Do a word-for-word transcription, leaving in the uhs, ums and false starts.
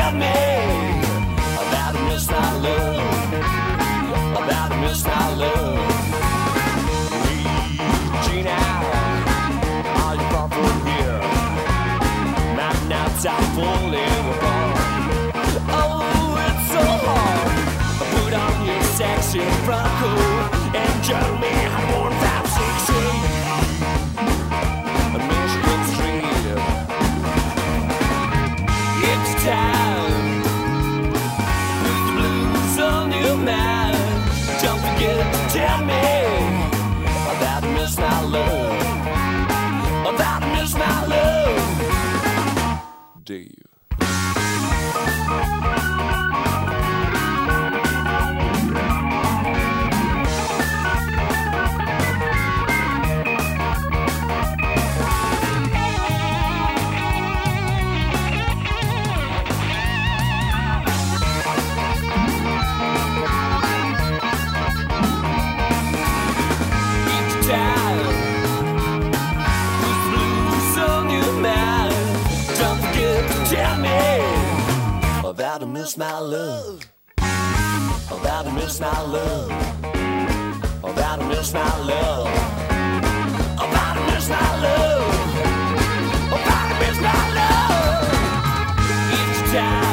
tell me about to miss my love, about to miss my love. Reaching out, are you far from here? Mountain outside falling apart. Oh, it's so hard. Put on your sexy frock coat and join me on one five six eight Michigan Street. It's time. Put the blues on your mind. Don't forget to tell me about to miss my love, about to miss my love. Dave. Tell me about to miss my love, about to miss my love, about to miss my love, about to miss my love, about to miss my love. Each time.